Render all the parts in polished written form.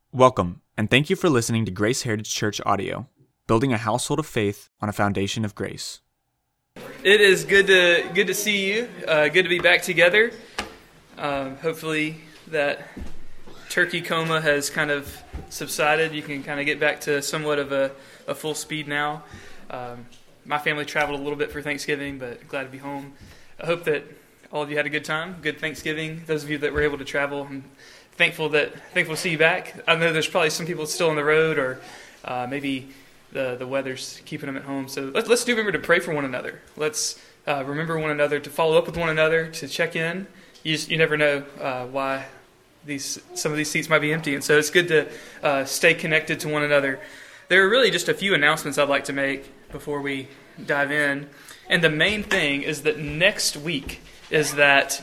Welcome, and thank you for listening to Grace Heritage Church audio, building a household of faith on a foundation of grace. It is good to see you. Good to be back together. Hopefully that turkey coma has kind of subsided. You can kind of get back to somewhat of a full speed now. My family traveled a little bit for Thanksgiving, but glad to be home. I hope that all of you had a good time, good Thanksgiving. Those of you that were able to travel, I'm thankful to see you back. I know there's probably some people still on the road, or maybe the weather's keeping them at home. So let's do remember to pray for one another. Let's remember one another, to follow up with one another, to check in. You never know why some of these seats might be empty, and so it's good to stay connected to one another. There are really just a few announcements I'd like to make before we dive in, and the main thing is that next week is that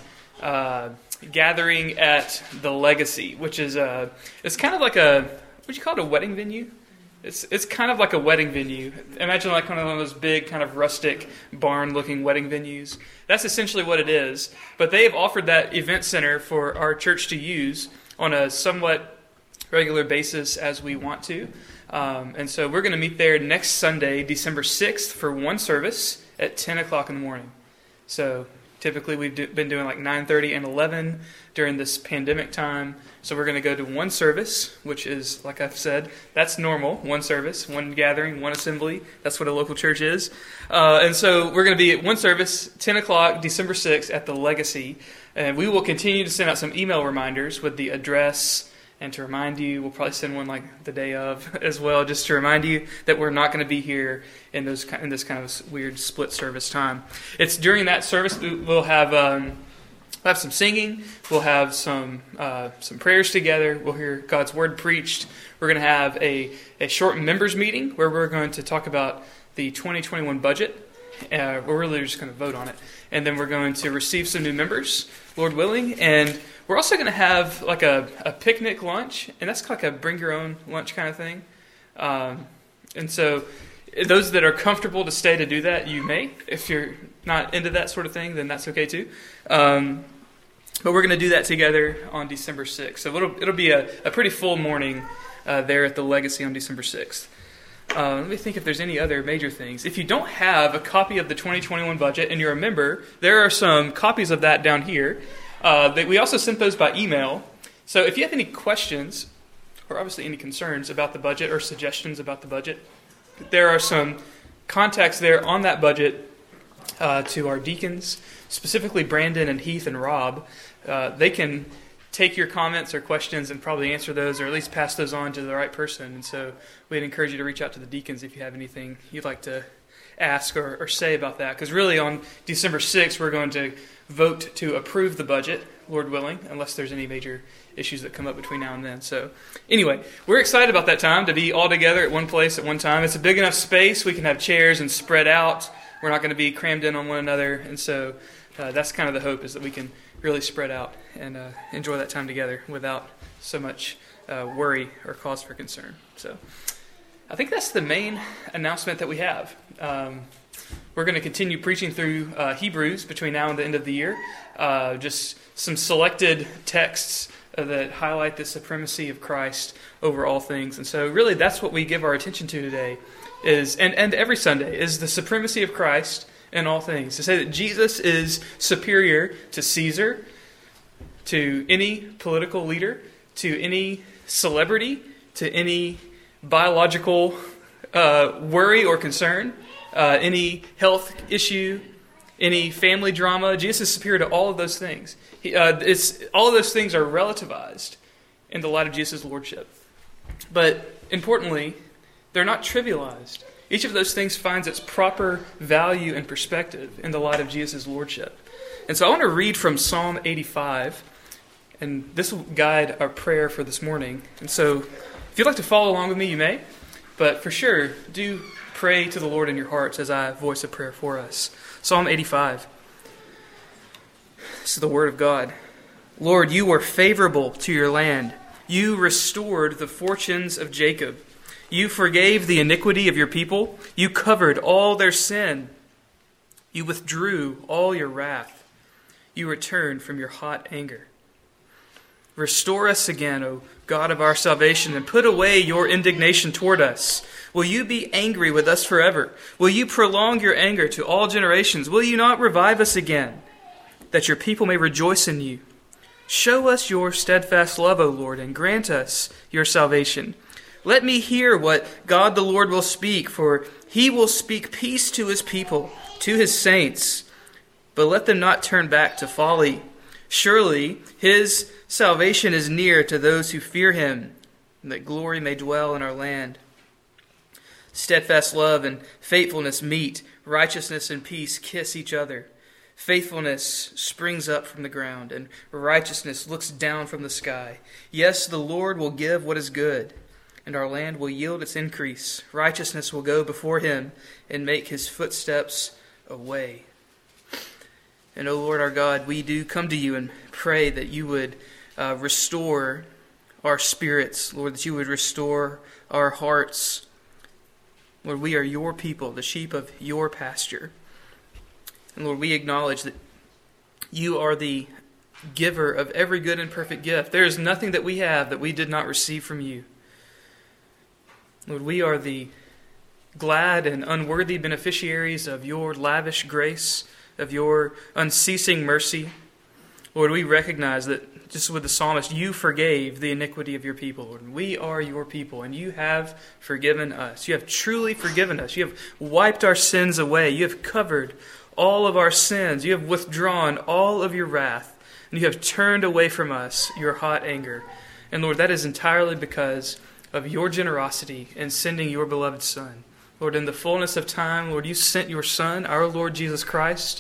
gathering at the Legacy, which is it's kind of like would you call it a wedding venue? It's kind of like a wedding venue. Imagine like one of those big kind of rustic barn-looking wedding venues. That's essentially what it is. But they have offered that event center for our church to use on a somewhat regular basis as we want to. And so we're going to meet there next Sunday, December 6th, for one service at 10 o'clock in the morning. So typically we've been doing like 9:30 and 11 during this pandemic time. So we're going to go to one service, which is, like I've said, that's normal. One service, one gathering, one assembly. That's what a local church is. And so we're going to be at one service, 10 o'clock, December 6th at the Legacy. And we will continue to send out some email reminders with the address and to remind you. We'll probably send one like the day of as well, just to remind you that we're not going to be here in this kind of weird split service time. It's during that service we'll have some singing. We'll have some prayers together. We'll hear God's word preached. We're going to have a short members meeting where we're going to talk about the 2021 budget. We're really just going to vote on it. And then we're going to receive some new members, Lord willing. And we're also going to have like a picnic lunch, and that's like a bring your own lunch kind of thing. And so those that are comfortable to stay to do that, you may. If you're not into that sort of thing, then that's okay too. But we're going to do that together on December 6th. So it'll be a pretty full morning there at the Legacy on December 6th. Let me think if there's any other major things. If you don't have a copy of the 2021 budget and you're a member, there are some copies of that down here. We also sent those by email. So if you have any questions, or obviously any concerns about the budget or suggestions about the budget, there are some contacts there on that budget to our deacons, specifically Brandon and Heath and Rob. They can take your comments or questions and probably answer those, or at least pass those on to the right person. And so we'd encourage you to reach out to the deacons if you have anything you'd like to ask or say about that. Because really on December 6th, we're going to vote to approve the budget, Lord willing, unless there's any major issues that come up between now and then. So anyway, we're excited about that time to be all together at one place at one time. It's a big enough space. We can have chairs and spread out. We're not going to be crammed in on one another. And so that's kind of the hope, is that we can really spread out and enjoy that time together without so much worry or cause for concern. So I think that's the main announcement that we have. We're going to continue preaching through Hebrews between now and the end of the year. Just some selected texts that highlight the supremacy of Christ over all things. And so really that's what we give our attention to today, and every Sunday, is the supremacy of Christ in all things. To say that Jesus is superior to Caesar, to any political leader, to any celebrity, to any biological worry or concern, any health issue, any family drama. Jesus is superior to all of those things. All of those things are relativized in the light of Jesus' lordship. But importantly, they're not trivialized. Each of those things finds its proper value and perspective in the light of Jesus' lordship. And so I want to read from Psalm 85, and this will guide our prayer for this morning. And so if you'd like to follow along with me, you may. But for sure, do pray to the Lord in your hearts as I voice a prayer for us. Psalm 85. This is the word of God. Lord, you were favorable to your land. You restored the fortunes of Jacob. You forgave the iniquity of your people. You covered all their sin. You withdrew all your wrath. You returned from your hot anger. Restore us again, O God of our salvation, and put away your indignation toward us. Will you be angry with us forever? Will you prolong your anger to all generations? Will you not revive us again, that your people may rejoice in you? Show us your steadfast love, O Lord, and grant us your salvation. Let me hear what God the Lord will speak, for he will speak peace to his people, to his saints. But let them not turn back to folly. Surely his salvation is near to those who fear him, and that glory may dwell in our land. Steadfast love and faithfulness meet, righteousness and peace kiss each other. Faithfulness springs up from the ground, and righteousness looks down from the sky. Yes, the Lord will give what is good, and our land will yield its increase. Righteousness will go before him and make his footsteps a way. And, O Lord our God, we do come to you and pray that you would restore our spirits, Lord, that you would restore our hearts. Lord, we are your people, the sheep of your pasture. And Lord, we acknowledge that you are the giver of every good and perfect gift. There is nothing that we have that we did not receive from you. Lord, we are the glad and unworthy beneficiaries of your lavish grace, of your unceasing mercy. Lord, we recognize that, just with the psalmist, you forgave the iniquity of your people, Lord. We are your people, and you have forgiven us. You have truly forgiven us. You have wiped our sins away. You have covered all of our sins. You have withdrawn all of your wrath, and you have turned away from us your hot anger. And Lord, that is entirely because of your generosity in sending your beloved Son. Lord, in the fullness of time, Lord, you sent your Son, our Lord Jesus Christ,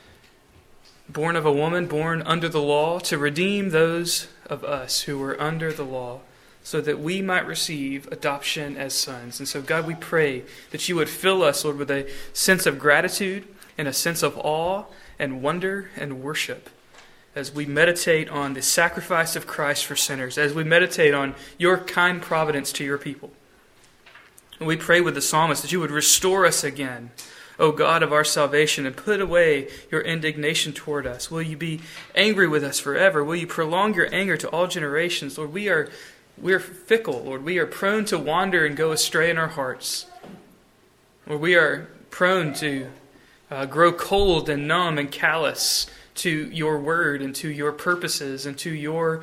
born of a woman, born under the law, to redeem those of us who were under the law, so that we might receive adoption as sons. And so, God, we pray that you would fill us, Lord, with a sense of gratitude and a sense of awe and wonder and worship as we meditate on the sacrifice of Christ for sinners, as we meditate on your kind providence to your people. And we pray with the psalmist that you would restore us again, O God of our salvation, and put away your indignation toward us. Will you be angry with us forever? Will you prolong your anger to all generations? Lord, we're fickle, Lord. We are prone to wander and go astray in our hearts. Lord, we are prone to grow cold and numb and callous to your word and to your purposes and to your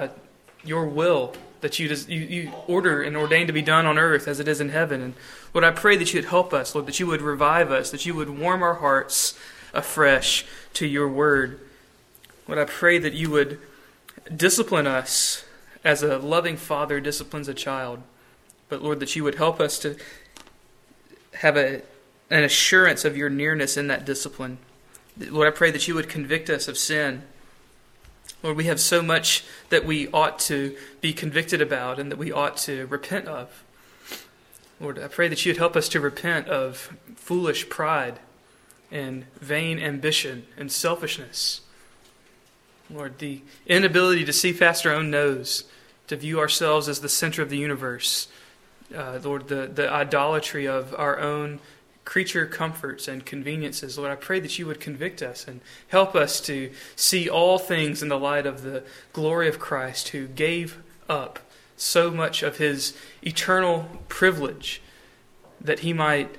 will that you order and ordain to be done on earth as it is in heaven. And Lord, I pray that you would help us, Lord, that you would revive us, that you would warm our hearts afresh to your word. Lord, I pray that you would discipline us as a loving father disciplines a child. But Lord, that you would help us to have an assurance of your nearness in that discipline. Lord, I pray that you would convict us of sin. Lord, we have so much that we ought to be convicted about and that we ought to repent of. Lord, I pray that you would help us to repent of foolish pride and vain ambition and selfishness. Lord, the inability to see past our own nose, to view ourselves as the center of the universe. Lord, the idolatry of our own creature comforts and conveniences. Lord, I pray that you would convict us and help us to see all things in the light of the glory of Christ, who gave up so much of his eternal privilege that he might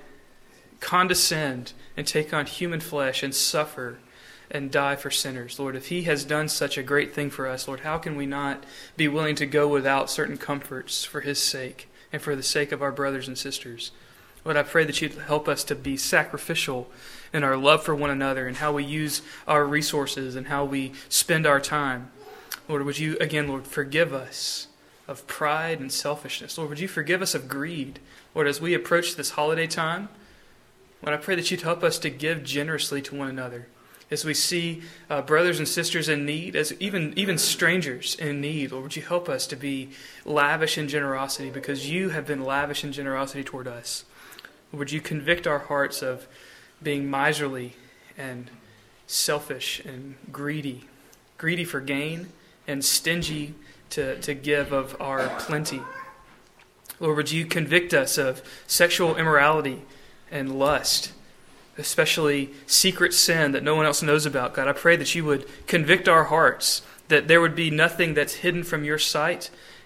condescend and take on human flesh and suffer and die for sinners. Lord, if he has done such a great thing for us, Lord, how can we not be willing to go without certain comforts for his sake and for the sake of our brothers and sisters? Lord, I pray that you'd help us to be sacrificial in our love for one another and how we use our resources and how we spend our time. Lord, would you, again, Lord, forgive us of pride and selfishness. Lord, would you forgive us of greed? Lord, as we approach this holiday time, Lord, I pray that you'd help us to give generously to one another. As we see brothers and sisters in need, as even strangers in need, Lord, would you help us to be lavish in generosity because you have been lavish in generosity toward us. Would you convict our hearts of being miserly and selfish and greedy for gain and stingy to give of our plenty. Lord, would you convict us of sexual immorality and lust, especially secret sin that no one else knows about. God, I pray that you would convict our hearts, that there would be nothing that's hidden from your sight,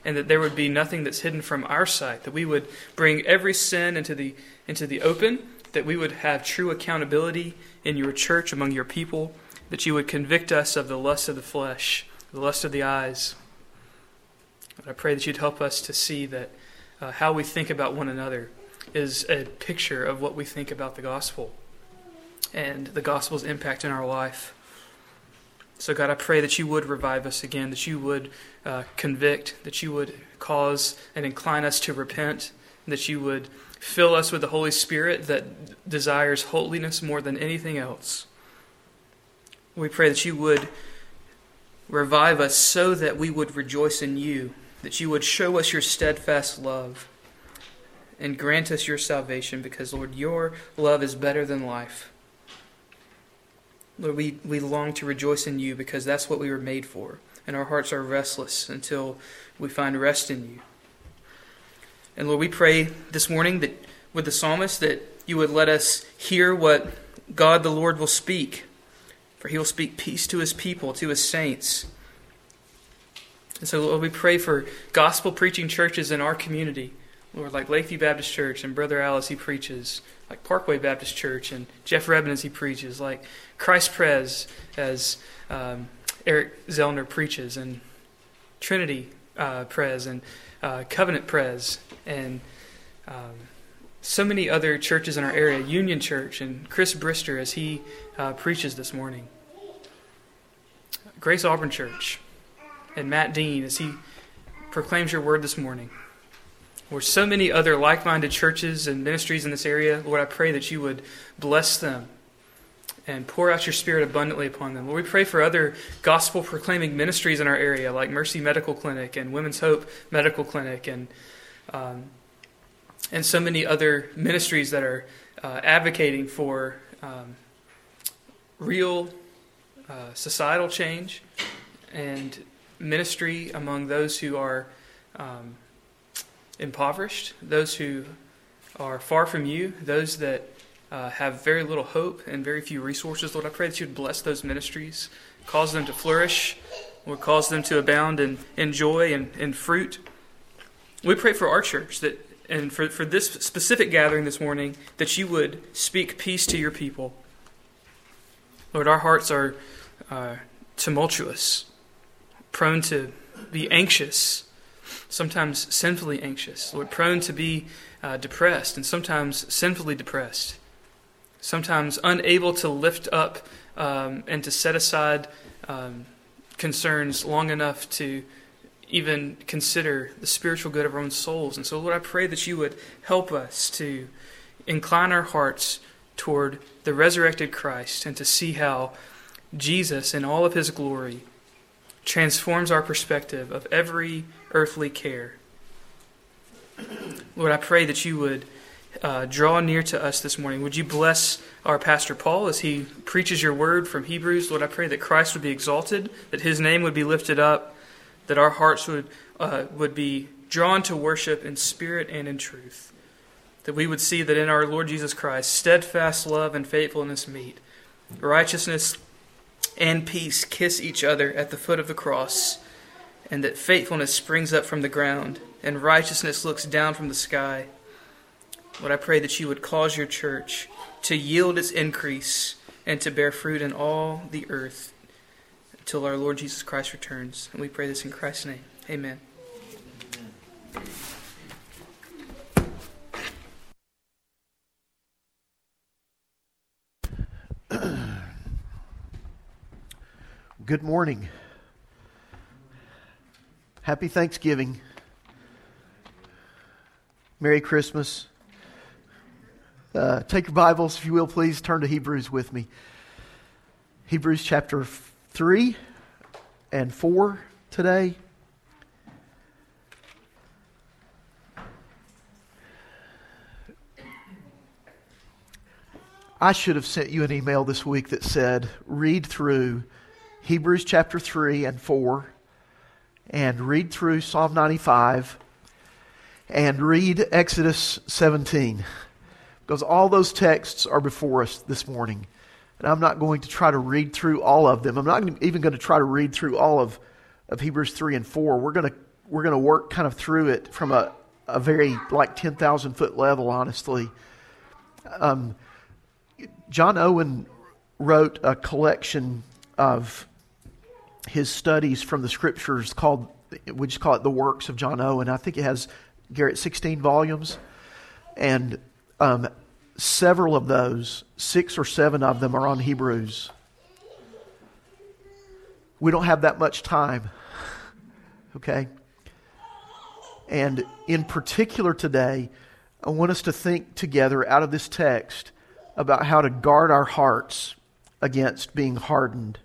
and that there would be nothing that's hidden from our sight, that we would bring every sin into the open, that we would have true accountability in your church among your people, that you would convict us of the lust of the flesh, the lust of the eyes. I pray that you'd help us to see that how we think about one another is a picture of what we think about the gospel and the gospel's impact in our life. So God, I pray that you would revive us again, that you would convict, that you would cause and incline us to repent, that you would fill us with the Holy Spirit that desires holiness more than anything else. We pray that you would revive us so that we would rejoice in you, that you would show us your steadfast love and grant us your salvation, because, Lord, your love is better than life. Lord, we long to rejoice in you because that's what we were made for, and our hearts are restless until we find rest in you. And Lord, we pray this morning that with the psalmist that you would let us hear what God the Lord will speak, for he will speak peace to his people, to his saints. And so, Lord, we pray for gospel-preaching churches in our community, Lord, like Lakeview Baptist Church and Brother Al as he preaches, like Parkway Baptist Church and Jeff Rebin as he preaches, like Christ Pres as Eric Zellner preaches, and Trinity Pres and Covenant Pres, and so many other churches in our area, Union Church and Chris Brister as he preaches this morning, Grace Auburn Church and Matt Dean as he proclaims your word this morning. Or so many other like-minded churches and ministries in this area. Lord, I pray that you would bless them and pour out your Spirit abundantly upon them. Lord, we pray for other gospel-proclaiming ministries in our area, like Mercy Medical Clinic and Women's Hope Medical Clinic, and so many other ministries that are advocating for real societal change and ministry among those who are impoverished, those who are far from you, those that have very little hope and very few resources. Lord, I pray that you would bless those ministries, cause them to flourish, Lord, cause them to abound in joy and fruit. We pray for our church, that, and for this specific gathering this morning, that you would speak peace to your people. Lord, our hearts are tumultuous, prone to be anxious, sometimes sinfully anxious, Lord, prone to be depressed, and sometimes sinfully depressed, sometimes unable to lift up and to set aside concerns long enough to even consider the spiritual good of our own souls. And so, Lord, I pray that you would help us to incline our hearts toward the resurrected Christ and to see how Jesus, in all of his glory, transforms our perspective of every earthly care. Lord, I pray that you would draw near to us this morning. Would you bless our Pastor Paul as he preaches your word from Hebrews? Lord, I pray that Christ would be exalted, that his name would be lifted up, that our hearts would be drawn to worship in spirit and in truth, that we would see that in our Lord Jesus Christ, steadfast love and faithfulness meet, righteousness and peace kiss each other at the foot of the cross, and that faithfulness springs up from the ground and righteousness looks down from the sky. Lord, I pray that you would cause your church to yield its increase and to bear fruit in all the earth until our Lord Jesus Christ returns. And we pray this in Christ's name. Amen. Good morning. Happy Thanksgiving. Merry Christmas. Take your Bibles, if you will, please. Turn to Hebrews with me. Hebrews chapter 3 and 4 today. I should have sent you an email this week that said, read through Hebrews chapter 3 and 4, and read through Psalm 95, and read Exodus 17. Because all those texts are before us this morning. And I'm not going to try to read through all of them. I'm not even going to try to read through all of Hebrews 3 and 4. We're going to we're going to work kind of through it from a very like 10,000 foot level, honestly. John Owen wrote a collection of his studies from the scriptures called, we just call it The Works of John Owen. I think it has, Garrett, 16 volumes. And several of those, 6 or 7 of them, are on Hebrews. We don't have that much time, okay? And in particular today, I want us to think together out of this text about how to guard our hearts against being hardened.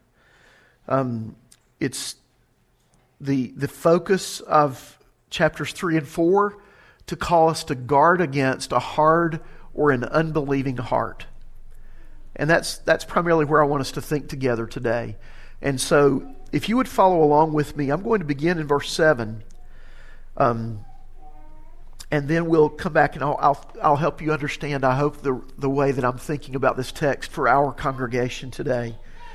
It's the focus of chapters 3 and 4 to call us to guard against a hard or an unbelieving heart. And that's primarily where I want us to think together today. And so, if you would follow along with me, I'm going to begin in verse 7. And then we'll come back and I'll help you understand, I hope, the way that I'm thinking about this text for our congregation today.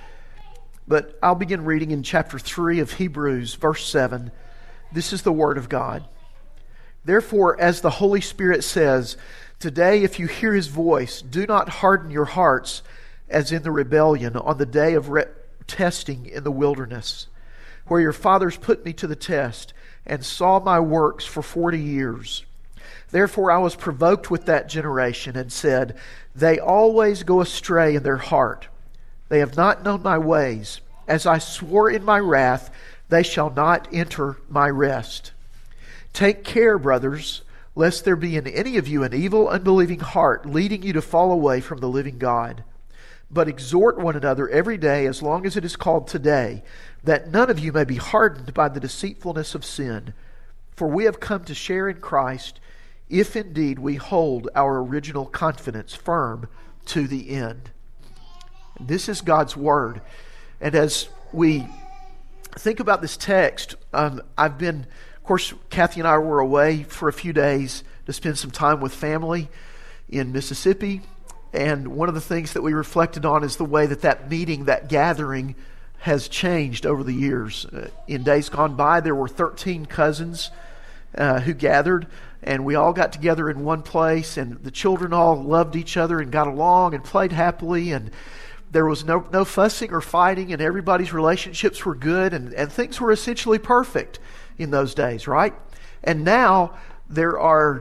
But I'll begin reading in chapter 3 of Hebrews, verse 7. This is the Word of God. Therefore, as the Holy Spirit says, today if you hear His voice, do not harden your hearts as in the rebellion on the day of testing in the wilderness, where your fathers put me to the test and saw my works for 40 years. Therefore I was provoked with that generation and said, they always go astray in their heart. They have not known my ways. As I swore in my wrath, they shall not enter my rest. Take care, brothers, lest there be in any of you an evil, unbelieving heart, leading you to fall away from the living God. But exhort one another every day, as long as it is called today, that none of you may be hardened by the deceitfulness of sin. For we have come to share in Christ, if indeed we hold our original confidence firm to the end. This is God's Word. And as we think about this text, of course, Kathy and I were away for a few days to spend some time with family in Mississippi. And one of the things that we reflected on is the way that meeting, that gathering, has changed over the years. In days gone by, there were 13 cousins who gathered, and we all got together in one place, and the children all loved each other and got along and played happily, and there was no fussing or fighting, and everybody's relationships were good, and things were essentially perfect in those days, right? And now there are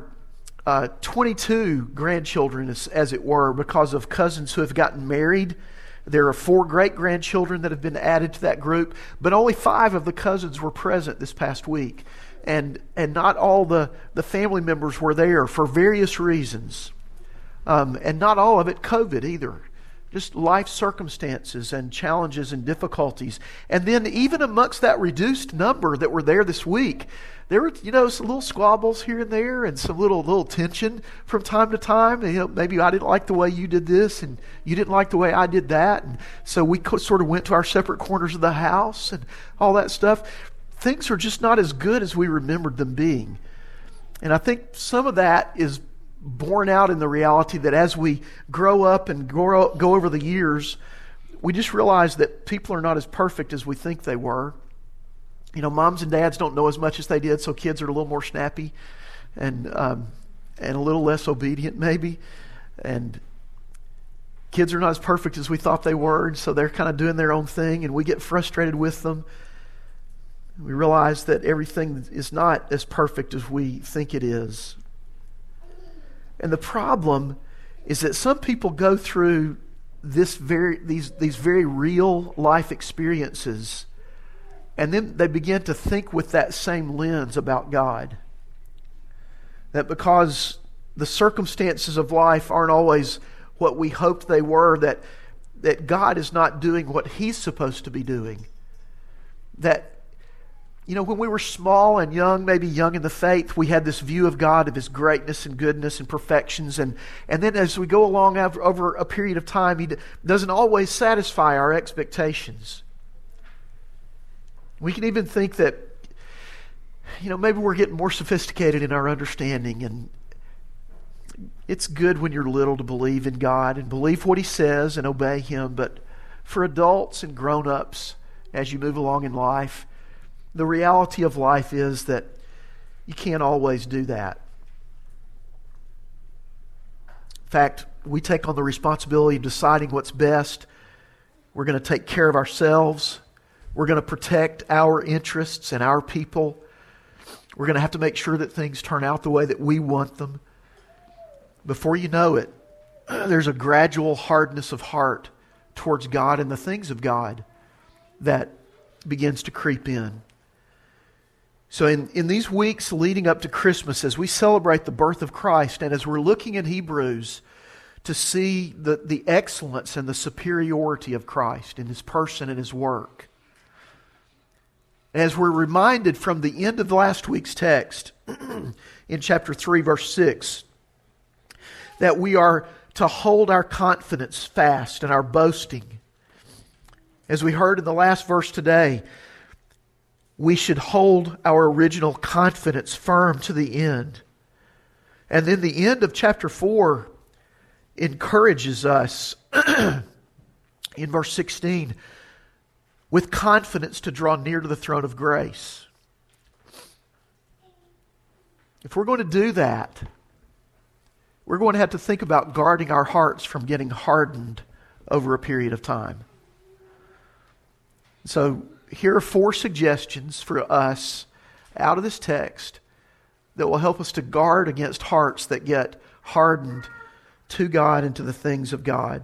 22 grandchildren, as it were, because of cousins who have gotten married. There are 4 great-grandchildren that have been added to that group, but only 5 of the cousins were present this past week. And not all the family members were there for various reasons. And not all of it COVID either. Just life circumstances and challenges and difficulties. And then even amongst that reduced number that were there this week, there were, some little squabbles here and there and some little tension from time to time. Maybe I didn't like the way you did this and you didn't like the way I did that. And so we sort of went to our separate corners of the house and all that stuff. Things are just not as good as we remembered them being. And I think some of that is borne out in the reality that as we grow up and go over the years, we just realize that people are not as perfect as we think they were. Moms and dads don't know as much as they did, so kids are a little more snappy and a little less obedient maybe. And kids are not as perfect as we thought they were, and so they're kind of doing their own thing, and we get frustrated with them. We realize that everything is not as perfect as we think it is. And the problem is that some people go through these very real life experiences, and then they begin to think with that same lens about God. That because the circumstances of life aren't always what we hoped they were, that God is not doing what He's supposed to be doing. That when we were small and young, maybe young in the faith, we had this view of God, of His greatness and goodness and perfections. And then as we go along over a period of time, He doesn't always satisfy our expectations. We can even think that, maybe we're getting more sophisticated in our understanding. And it's good when you're little to believe in God and believe what He says and obey Him. But for adults and grown-ups, as you move along in life, the reality of life is that You can't always do that. In fact, we take on the responsibility of deciding what's best. We're going to take care of ourselves. We're going to protect our interests and our people. We're going to have to make sure that things turn out the way that we want them. Before you know it, there's a gradual hardness of heart towards God and the things of God that begins to creep in. So in these weeks leading up to Christmas, as we celebrate the birth of Christ, and as we're looking in Hebrews to see the excellence and the superiority of Christ in His person and His work, as we're reminded from the end of last week's text, in chapter 3, verse 6, that we are to hold our confidence fast and our boasting. As we heard in the last verse today, we should hold our original confidence firm to the end. And then the end of chapter 4 encourages us, in verse 16, with confidence to draw near to the throne of grace. If we're going to do that, we're going to have to think about guarding our hearts from getting hardened over a period of time. So here are 4 suggestions for us out of this text that will help us to guard against hearts that get hardened to God and to the things of God.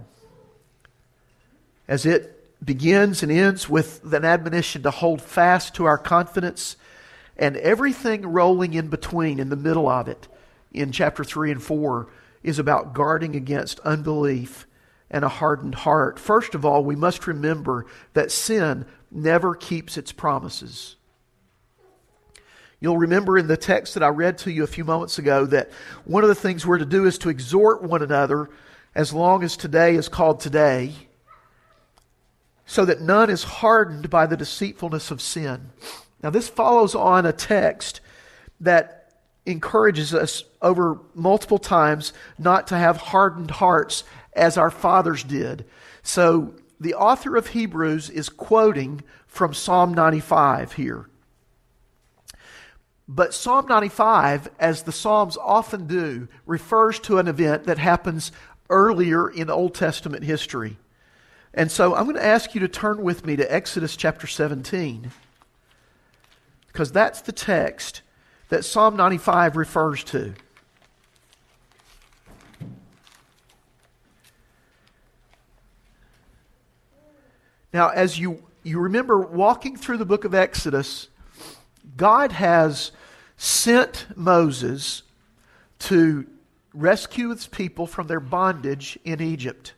As it begins and ends with an admonition to hold fast to our confidence, and everything rolling in between, in the middle of it, in chapter 3 and 4, is about guarding against unbelief and a hardened heart. First of all, we must remember that sin never keeps its promises. You'll remember in the text that I read to you a few moments ago that one of the things we're to do is to exhort one another as long as today is called today, so that none is hardened by the deceitfulness of sin. Now this follows on a text that encourages us over multiple times not to have hardened hearts as our fathers did. So the author of Hebrews is quoting from Psalm 95 here. But Psalm 95, as the Psalms often do, refers to an event that happens earlier in Old Testament history. And so I'm going to ask you to turn with me to Exodus chapter 17, because that's the text that Psalm 95 refers to. Now, as you remember walking through the book of Exodus, God has sent Moses to rescue His people from their bondage in Egypt.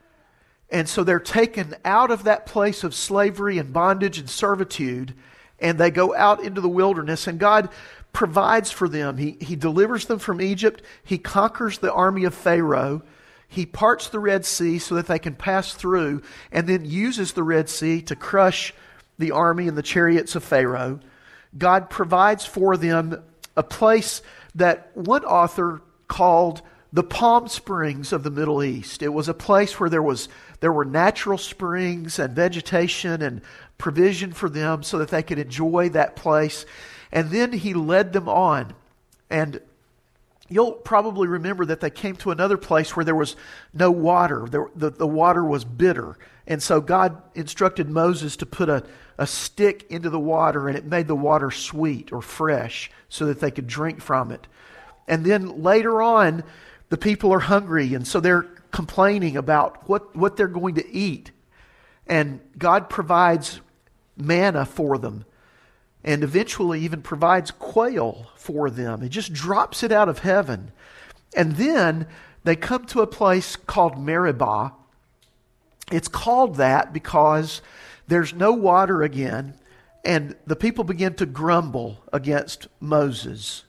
And so they're taken out of that place of slavery and bondage and servitude, and they go out into the wilderness, and God provides for them. He delivers them from Egypt. He conquers the army of Pharaoh. He parts the Red Sea so that they can pass through, and then uses the Red Sea to crush the army and the chariots of Pharaoh. God provides for them a place that one author called the Palm Springs of the Middle East. It was a place where there were natural springs and vegetation and provision for them so that they could enjoy that place. And then He led them on. And you'll probably remember that they came to another place where there was no water. The water was bitter. And so God instructed Moses to put a stick into the water, and it made the water sweet or fresh so that they could drink from it. And then later on, the people are hungry, and so they're complaining about what they're going to eat. And God provides manna for them, and eventually even provides quail for them. He just drops it out of heaven. And then they come to a place called Meribah. It's called that because there's no water again, and the people begin to grumble against Moses.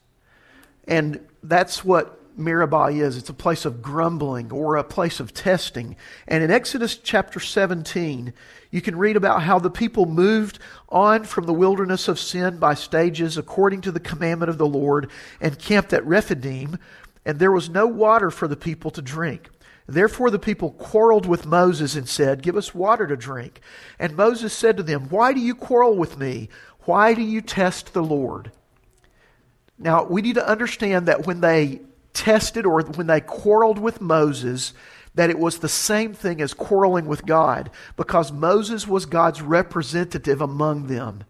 And that's what Meribah is. It's a place of grumbling or a place of testing. And in Exodus chapter 17, you can read about how the people moved on from the wilderness of sin by stages according to the commandment of the Lord and camped at Rephidim, and there was no water for the people to drink. Therefore the people quarreled with Moses and said, "Give us water to drink." And Moses said to them, "Why do you quarrel with me? Why do you test the Lord?" Now, we need to understand that when they tested or when they quarreled with Moses, that it was the same thing as quarreling with God, because Moses was God's representative among them.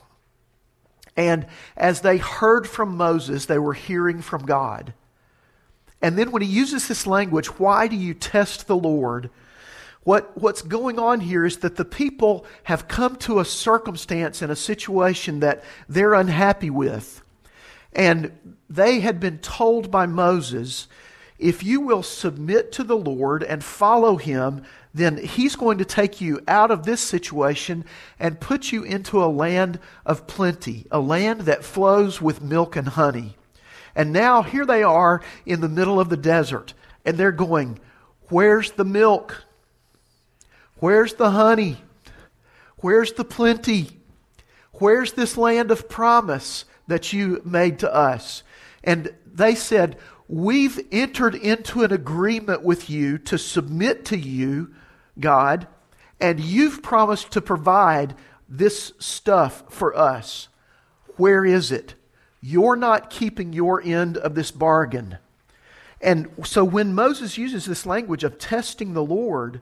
And as they heard from Moses, they were hearing from God. And then when he uses this language, why do you test the Lord? What's going on here is that the people have come to a circumstance and a situation that they're unhappy with. And they had been told by Moses, if you will submit to the Lord and follow Him, then He's going to take you out of this situation and put you into a land of plenty, a land that flows with milk and honey. And now here they are in the middle of the desert, and they're going, where's the milk? Where's the honey? Where's the plenty? Where's this land of promise that you made to us? And they said, we've entered into an agreement with you to submit to you, God, and you've promised to provide this stuff for us. Where is it? You're not keeping your end of this bargain. And so when Moses uses this language of testing the Lord,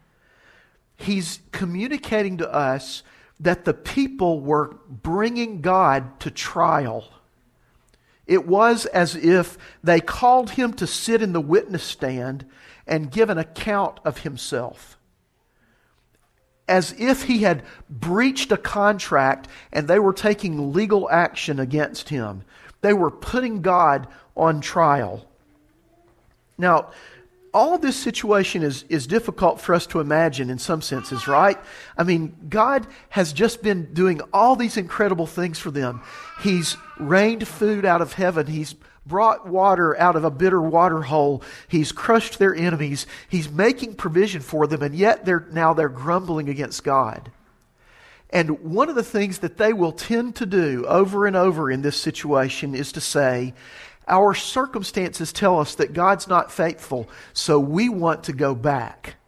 he's communicating to us that the people were bringing God to trial. It was as if they called him to sit in the witness stand and give an account of himself. As if he had breached a contract and they were taking legal action against him. They were putting God on trial. Now, all of this situation is difficult for us to imagine in some senses, right? I mean, God has just been doing all these incredible things for them. He's rained food out of heaven. He's brought water out of a bitter water hole. He's crushed their enemies. He's making provision for them, and yet they're grumbling against God. And one of the things that they will tend to do over and over in this situation is to say, our circumstances tell us that God's not faithful, so we want to go back.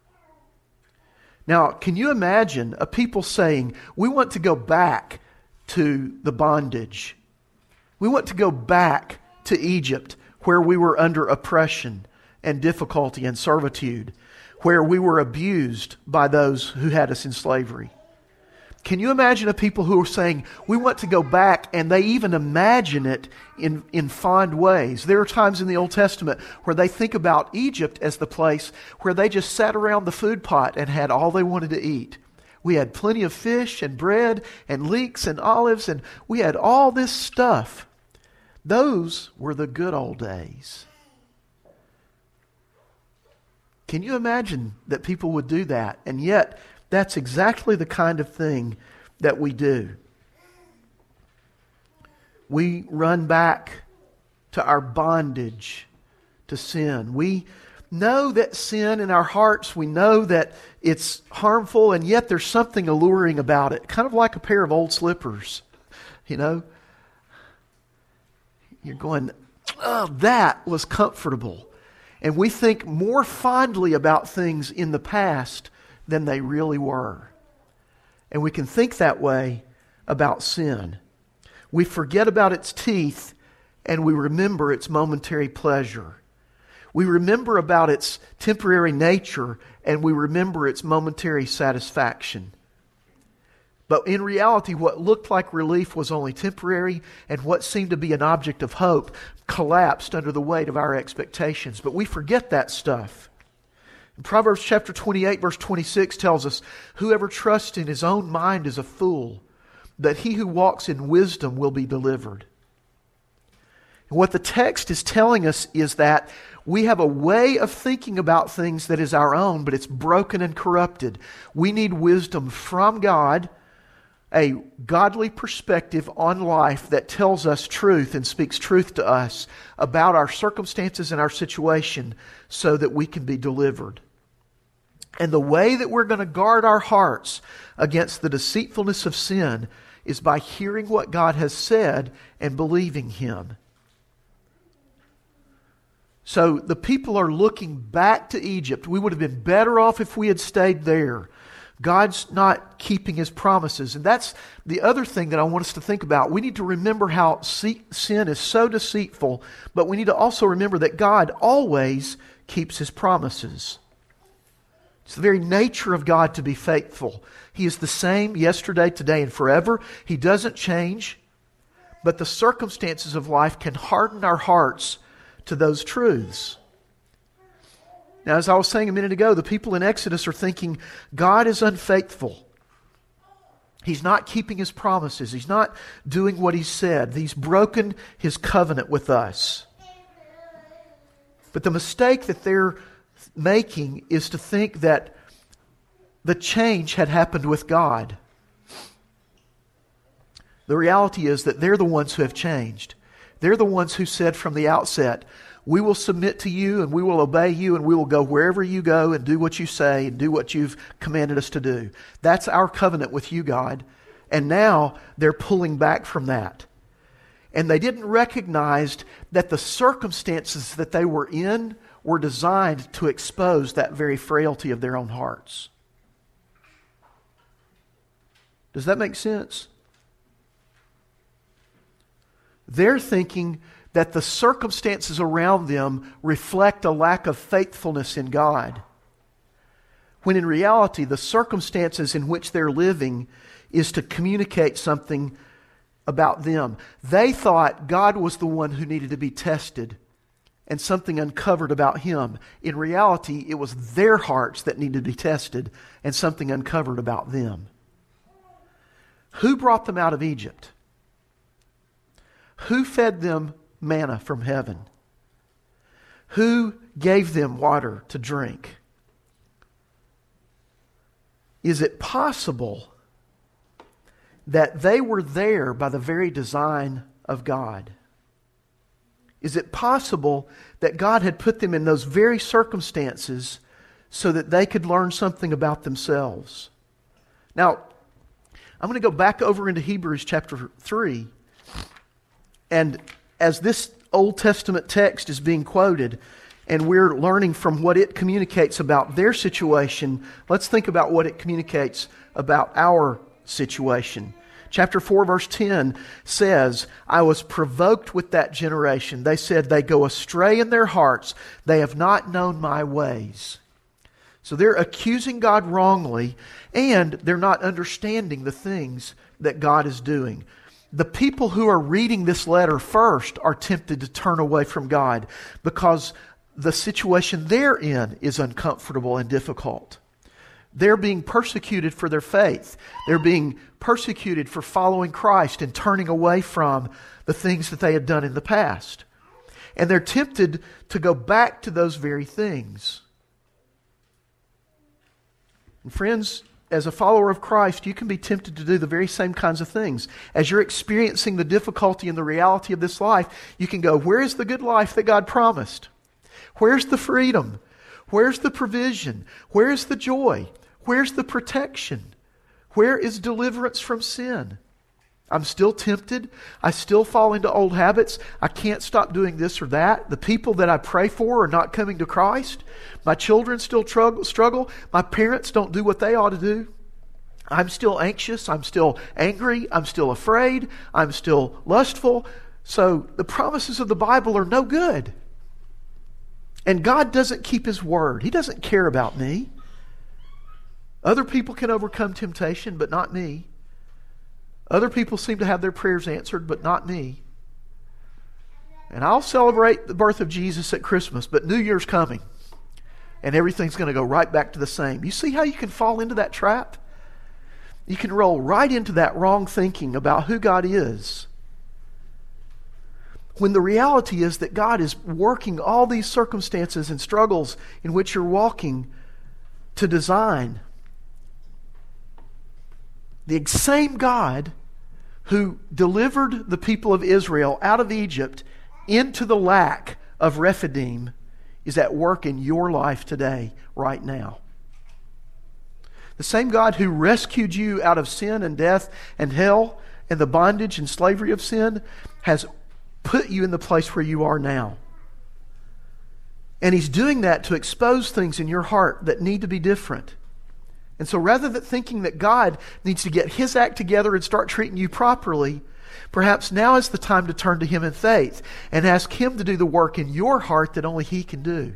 Now, can you imagine a people saying, we want to go back to the bondage. We want to go back to Egypt, where we were under oppression and difficulty and servitude, where we were abused by those who had us in slavery. Can you imagine a people who are saying, we want to go back, and they even imagine it in fond ways? There are times in the Old Testament where they think about Egypt as the place where they just sat around the food pot and had all they wanted to eat. We had plenty of fish and bread and leeks and olives, and we had all this stuff. Those were the good old days. Can you imagine that people would do that? And yet, that's exactly the kind of thing that we do. We run back to our bondage to sin. We know that sin in our hearts, we know that it's harmful, and yet there's something alluring about it. Kind of like a pair of old slippers, you know. You're going, oh, that was comfortable. And we think more fondly about things in the past than they really were. And we can think that way about sin. We forget about its teeth and we remember its momentary pleasure. We remember about its temporary nature and we remember its momentary satisfaction. But in reality, what looked like relief was only temporary, and what seemed to be an object of hope collapsed under the weight of our expectations. But we forget that stuff. Proverbs chapter 28 verse 26 tells us, whoever trusts in his own mind is a fool, but he who walks in wisdom will be delivered. And what the text is telling us is that we have a way of thinking about things that is our own, but it's broken and corrupted. We need wisdom from God, a godly perspective on life that tells us truth and speaks truth to us about our circumstances and our situation so that we can be delivered. And the way that we're going to guard our hearts against the deceitfulness of sin is by hearing what God has said and believing Him. So the people are looking back to Egypt. We would have been better off if we had stayed there. God's not keeping His promises. And that's the other thing that I want us to think about. We need to remember how sin is so deceitful, but we need to also remember that God always keeps His promises. It's the very nature of God to be faithful. He is the same yesterday, today, and forever. He doesn't change, but the circumstances of life can harden our hearts to those truths. Now, as I was saying a minute ago, the people in Exodus are thinking, God is unfaithful. He's not keeping His promises. He's not doing what He said. He's broken His covenant with us. But the mistake that they're making is to think that the change had happened with God. The reality is that they're the ones who have changed. They're the ones who said from the outset, we will submit to you and we will obey you and we will go wherever you go and do what you say and do what you've commanded us to do. That's our covenant with you, God. And now they're pulling back from that. And they didn't recognize that the circumstances that they were in were designed to expose that very frailty of their own hearts. Does that make sense? They're thinking that the circumstances around them reflect a lack of faithfulness in God, when in reality the circumstances in which they're living is to communicate something about them. They thought God was the one who needed to be tested and something uncovered about Him. In reality, it was their hearts that needed to be tested and something uncovered about them. Who brought them out of Egypt? Who fed them manna from heaven? Who gave them water to drink? Is it possible that they were there by the very design of God? Is it possible that God had put them in those very circumstances so that they could learn something about themselves? Now, I'm going to go back over into Hebrews chapter 3. And as this Old Testament text is being quoted, and we're learning from what it communicates about their situation, let's think about what it communicates about our situation. Chapter 4, verse 10 says, I was provoked with that generation. They said, they go astray in their hearts. They have not known my ways. So they're accusing God wrongly, and they're not understanding the things that God is doing. The people who are reading this letter first are tempted to turn away from God because the situation they're in is uncomfortable and difficult. They're being persecuted for their faith. They're being persecuted for following Christ and turning away from the things that they had done in the past. And they're tempted to go back to those very things. And friends, as a follower of Christ, you can be tempted to do the very same kinds of things. As you're experiencing the difficulty and the reality of this life, you can go, where is the good life that God promised? Where's the freedom? Where's the provision? Where's the joy? Where's the protection? Where is deliverance from sin? I'm still tempted. I still fall into old habits. I can't stop doing this or that. The people that I pray for are not coming to Christ. My children still struggle. My parents don't do what they ought to do. I'm still anxious. I'm still angry. I'm still afraid. I'm still lustful. So the promises of the Bible are no good. And God doesn't keep His word. He doesn't care about me. Other people can overcome temptation, but not me. Other people seem to have their prayers answered, but not me. And I'll celebrate the birth of Jesus at Christmas, but New Year's coming. And everything's going to go right back to the same. You see how you can fall into that trap? You can roll right into that wrong thinking about who God is. When the reality is that God is working all these circumstances and struggles in which you're walking to design. The same God who delivered the people of Israel out of Egypt into the lack of Rephidim is at work in your life today, right now. The same God who rescued you out of sin and death and hell and the bondage and slavery of sin has put you in the place where you are now. And He's doing that to expose things in your heart that need to be different. And so rather than thinking that God needs to get His act together and start treating you properly, perhaps now is the time to turn to Him in faith and ask Him to do the work in your heart that only He can do.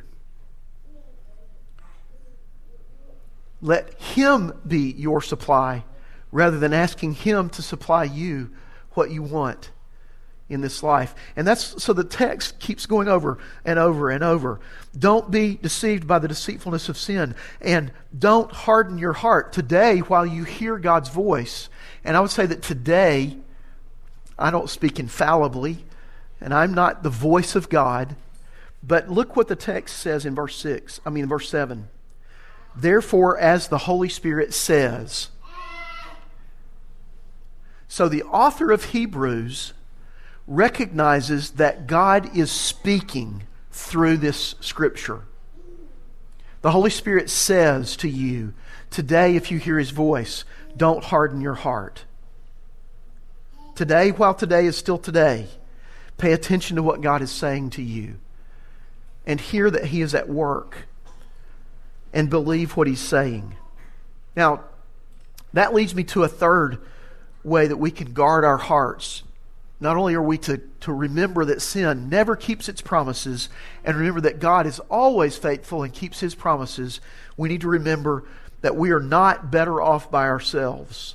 Let Him be your supply rather than asking Him to supply you what you want in this life. And that's so the text keeps going over and over and over. Don't be deceived by the deceitfulness of sin, and don't harden your heart. Today, while you hear God's voice, and I would say that today, I don't speak infallibly, and I'm not the voice of God, but look what the text says in verse 7. Therefore, as the Holy Spirit says. So the author of Hebrews recognizes that God is speaking through this scripture. The Holy Spirit says to you, today if you hear His voice, don't harden your heart. Today, while today is still today, pay attention to what God is saying to you and hear that He is at work and believe what He's saying. Now, that leads me to a third way that we can guard our hearts. Not only are we to remember that sin never keeps its promises, and remember that God is always faithful and keeps His promises, we need to remember that we are not better off by ourselves.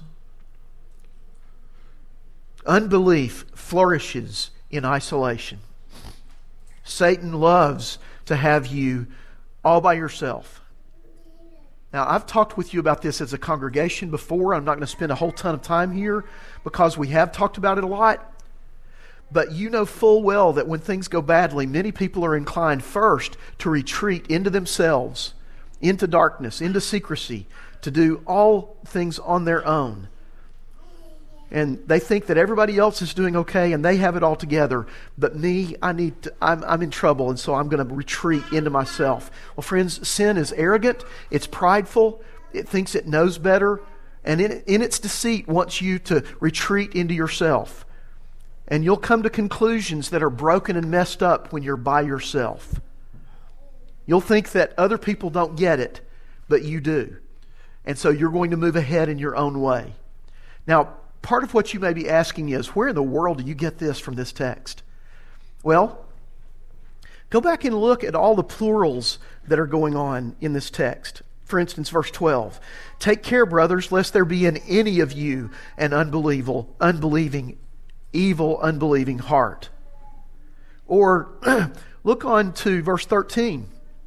Unbelief flourishes in isolation. Satan loves to have you all by yourself. Now, I've talked with you about this as a congregation before. I'm not going to spend a whole ton of time here because we have talked about it a lot. But you know full well that when things go badly, many people are inclined first to retreat into themselves, into darkness, into secrecy, to do all things on their own. And they think that everybody else is doing okay and they have it all together. But me, I'm in trouble, and so I'm going to retreat into myself. Well, friends, sin is arrogant, it's prideful, it thinks it knows better, and in its deceit wants you to retreat into yourself. And you'll come to conclusions that are broken and messed up when you're by yourself. You'll think that other people don't get it, but you do. And so you're going to move ahead in your own way. Now, part of what you may be asking is, where in the world do you get this from this text? Well, go back and look at all the plurals that are going on in this text. For instance, verse 12. Take care, brothers, lest there be in any of you an unbelieving heart. Or look on to verse 13.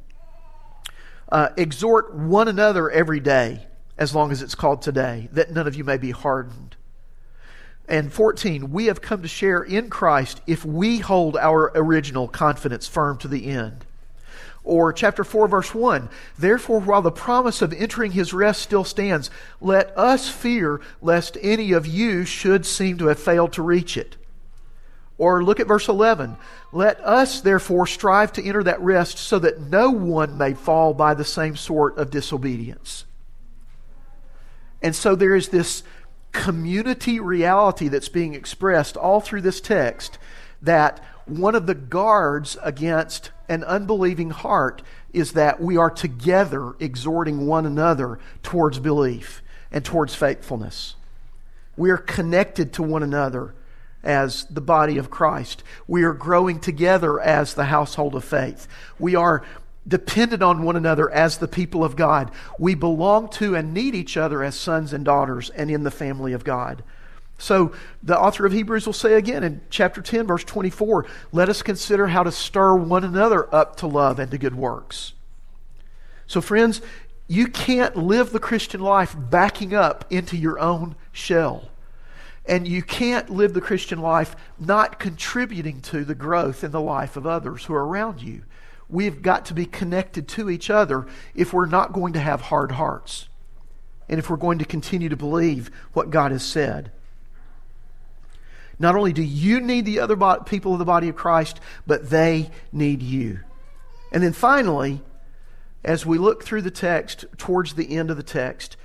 Exhort one another every day, as long as it's called today, that none of you may be hardened. And 14, we have come to share in Christ if we hold our original confidence firm to the end. Or chapter 4, verse 1, therefore, while the promise of entering His rest still stands, let us fear lest any of you should seem to have failed to reach it. Or look at verse 11, let us therefore strive to enter that rest so that no one may fall by the same sort of disobedience. And so there is this community reality that's being expressed all through this text, that one of the guards against an unbelieving heart is that we are together exhorting one another towards belief and towards faithfulness. We are connected to one another as the body of Christ. We are growing together as the household of faith. We are dependent on one another as the people of God. We belong to and need each other as sons and daughters and in the family of God. So the author of Hebrews will say again in chapter 10, verse 24, let us consider how to stir one another up to love and to good works. So friends, you can't live the Christian life backing up into your own shell. And you can't live the Christian life not contributing to the growth in the life of others who are around you. We've got to be connected to each other if we're not going to have hard hearts, and if we're going to continue to believe what God has said. Not only do you need the other people of the body of Christ, but they need you. And then finally, as we look through the text, towards the end of the text,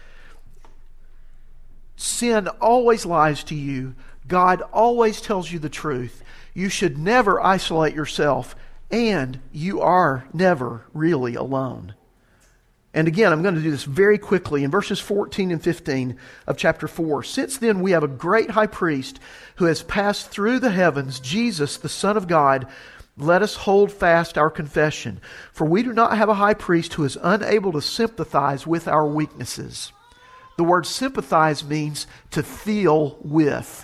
sin always lies to you. God always tells you the truth. You should never isolate yourself, and you are never really alone. And again, I'm going to do this very quickly. In verses 14 and 15 of chapter 4, since then we have a great high priest who has passed through the heavens, Jesus, the Son of God. Let us hold fast our confession. For we do not have a high priest who is unable to sympathize with our weaknesses. The word sympathize means to feel with.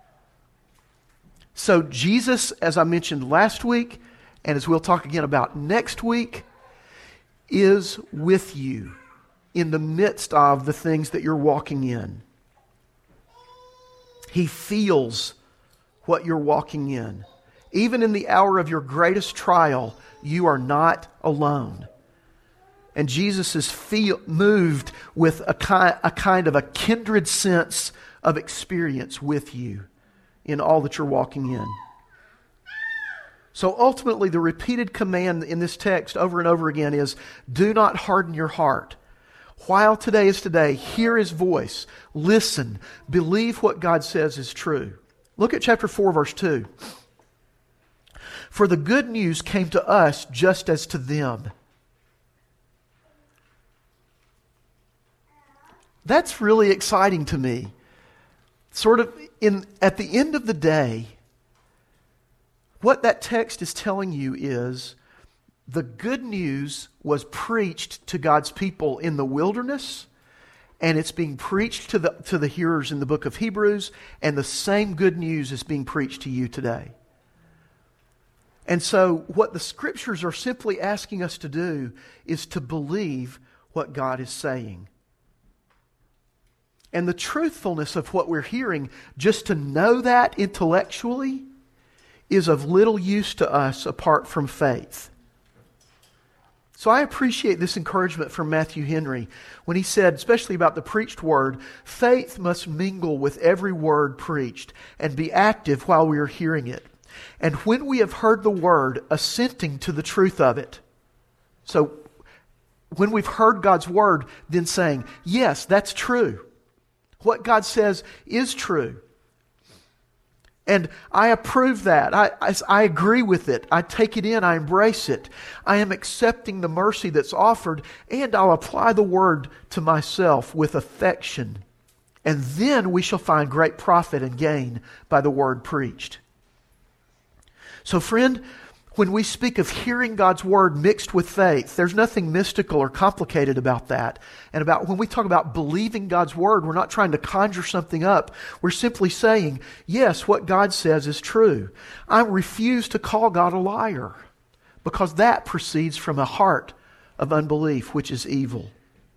So Jesus, as I mentioned last week, and as we'll talk again about next week, is with you in the midst of the things that you're walking in. He feels what you're walking in. Even in the hour of your greatest trial, you are not alone. And Jesus is moved with a kind of a kindred sense of experience with you in all that you're walking in. So ultimately, the repeated command in this text over and over again is, do not harden your heart. While today is today, hear His voice. Listen. Believe what God says is true. Look at chapter 4, verse 2. For the good news came to us just as to them. That's really exciting to me. Sort of at the end of the day, what that text is telling you is the good news was preached to God's people in the wilderness, and it's being preached to the hearers in the book of Hebrews, and the same good news is being preached to you today. And so what the Scriptures are simply asking us to do is to believe what God is saying. And the truthfulness of what we're hearing, just to know that intellectually, is of little use to us apart from faith. So I appreciate this encouragement from Matthew Henry when he said, especially about the preached word, faith must mingle with every word preached and be active while we are hearing it. And when we have heard the word, assenting to the truth of it. So when we've heard God's word, then saying, yes, that's true. What God says is true. And I approve that. I agree with it. I take it in. I embrace it. I am accepting the mercy that's offered, and I'll apply the word to myself with affection. And then we shall find great profit and gain by the word preached. So friend, when we speak of hearing God's word mixed with faith, there's nothing mystical or complicated about that. And when we talk about believing God's word, we're not trying to conjure something up. We're simply saying, yes, what God says is true. I refuse to call God a liar, because that proceeds from a heart of unbelief, which is evil.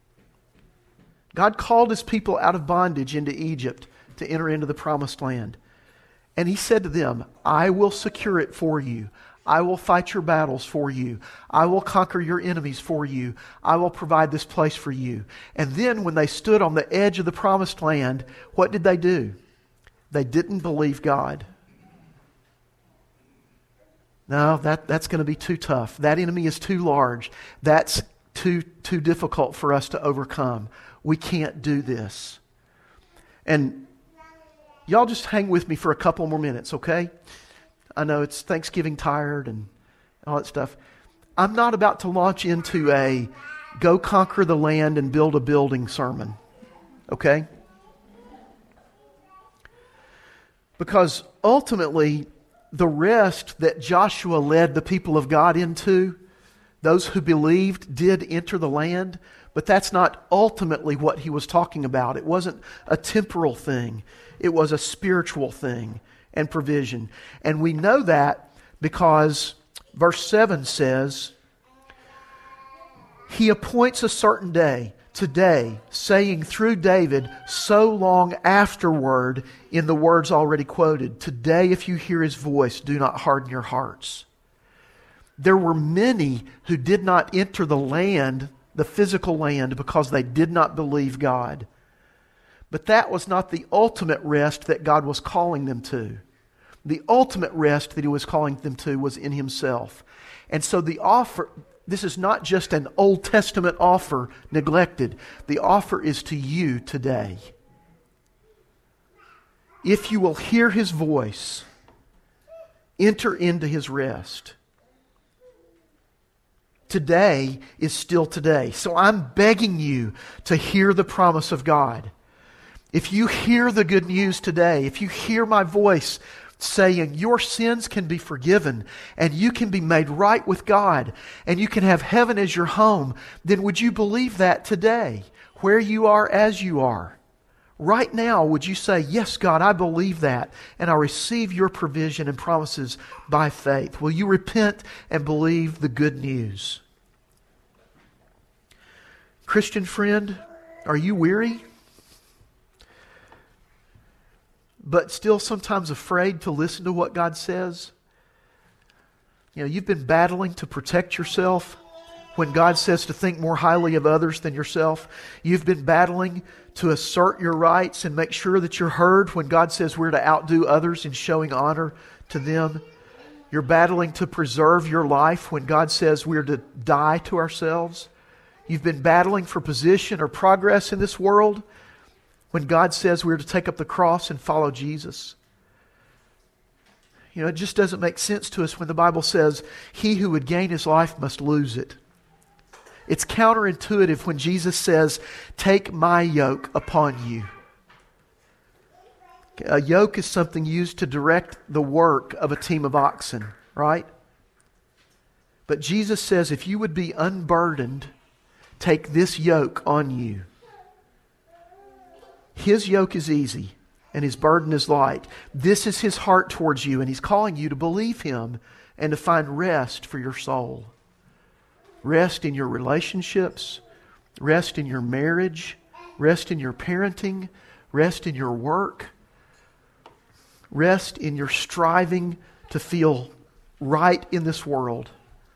God called His people out of bondage into Egypt to enter into the promised land. And He said to them, I will secure it for you. I will fight your battles for you. I will conquer your enemies for you. I will provide this place for you. And then when they stood on the edge of the promised land, what did they do? They didn't believe God. No, that's going to be too tough. That enemy is too large. That's too difficult for us to overcome. We can't do this. And y'all just hang with me for a couple more minutes, okay? I know it's Thanksgiving tired and all that stuff. I'm not about to launch into a go conquer the land and build a building sermon. Okay? Because ultimately, the rest that Joshua led the people of God into, those who believed did enter the land, but that's not ultimately what he was talking about. It wasn't a temporal thing. It was a spiritual thing and provision. And we know that because verse 7 says, He appoints a certain day, today, saying through David so long afterward in the words already quoted, today if you hear His voice, do not harden your hearts. There were many who did not enter the land, the physical land, because they did not believe God. But that was not the ultimate rest that God was calling them to. The ultimate rest that He was calling them to was in Himself. And so the offer, this is not just an Old Testament offer neglected. The offer is to you today. If you will hear His voice, enter into His rest. today is still today. So I'm begging you to hear the promise of God. If you hear the good news today, if you hear my voice saying your sins can be forgiven and you can be made right with God and you can have heaven as your home, then would you believe that today, where you are as you are? Right now, would you say, yes, God, I believe that, and I receive your provision and promises by faith? Will you repent and believe the good news? Christian friend, are you weary, but still sometimes afraid to listen to what God says? You know, you've been battling to protect yourself when God says to think more highly of others than yourself. You've been battling to assert your rights and make sure that you're heard when God says we're to outdo others in showing honor to them. You're battling to preserve your life when God says we're to die to ourselves. You've been battling for position or progress in this world when God says we're to take up the cross and follow Jesus. You know, it just doesn't make sense to us when the Bible says he who would gain his life must lose it. It's counterintuitive when Jesus says, take my yoke upon you. A yoke is something used to direct the work of a team of oxen, right? But Jesus says, if you would be unburdened, take this yoke on you. His yoke is easy and his burden is light. This is his heart towards you, and he's calling you to believe him and to find rest for your soul. Rest in your relationships, rest in your marriage, rest in your parenting, rest in your work, rest in your striving to feel right in this world.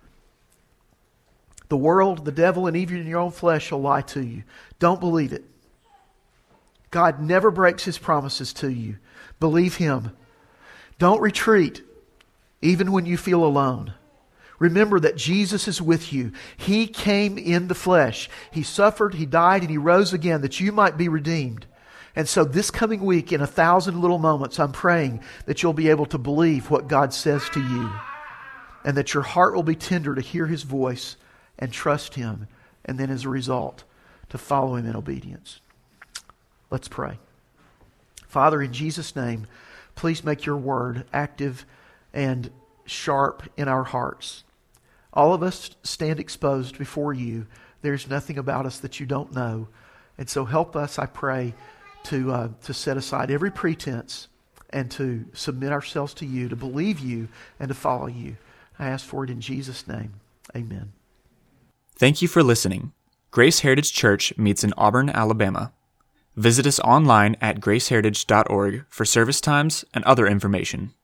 The world, the devil, and even your own flesh will lie to you. Don't believe it. God never breaks his promises to you. Believe him. Don't retreat, even when you feel alone. Remember that Jesus is with you. He came in the flesh. He suffered, he died, and he rose again that you might be redeemed. And so this coming week, in 1,000 little moments, I'm praying that you'll be able to believe what God says to you, and that your heart will be tender to hear his voice and trust him, and then as a result, to follow him in obedience. Let's pray. Father, in Jesus' name, please make your word active and sharp in our hearts. All of us stand exposed before you. There's nothing about us that you don't know. And so help us, I pray, to set aside every pretense and to submit ourselves to you, to believe you, and to follow you. I ask for it in Jesus' name. Amen. Thank you for listening. Grace Heritage Church meets in Auburn, Alabama. Visit us online at graceheritage.org for service times and other information.